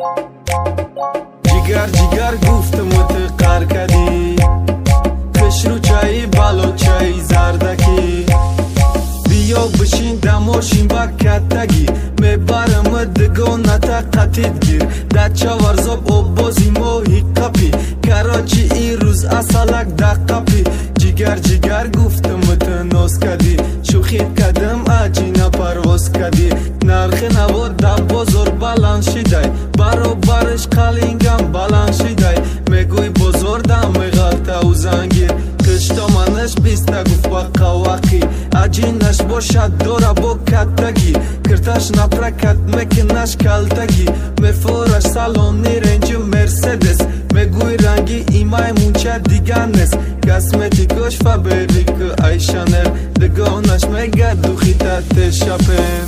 جگر جگر گفتم و تقر کدی خشرو چایی بالو چایی زردکی بیا بشین دماشین با کتگی میبرم دگو نتا قطید گیر در چاورزاب او بازی موهی قپی کراچی ای روز اصالک در قپی جگر جگر گفتم تنوز کدی شوخید کدم اجینا پرواز کدی نرخ نواد در بازار بلند شیدای برو برش قلینگم بلند شیدای میگوی بازار دم میغلطه و زنگیر کشتا منش بیسته گفت با قواقی اجینش باشد دوره با کتگی کرتش نپرکت مکنش کلتگی میفورش سالونی رنج مرسدس میگوی رنگی ایمای مونچه دیگر نست کسمتیکوش فابریک ای شانل دگانش میگه دوخی تت شپن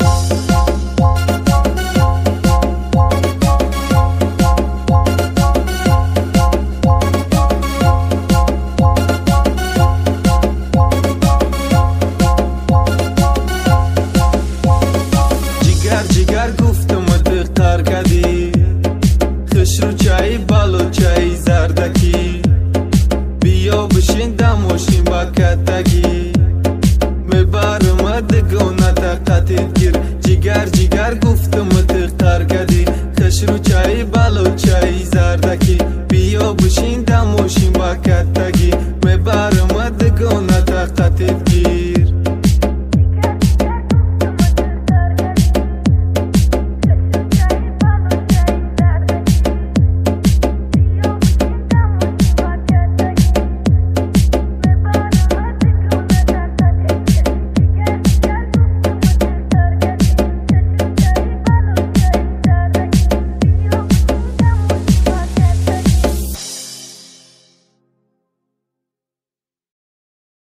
جگر گفتم تقر کدی خشرو چایی بالو چایی زردکی بیا بشین دماشین با کتگی میبرم دگو نتا قطید گیر جگر جگر گفتم تقر کدی خشرو چایی بالو چایی زردکی بیا بشین دماشین با کتگی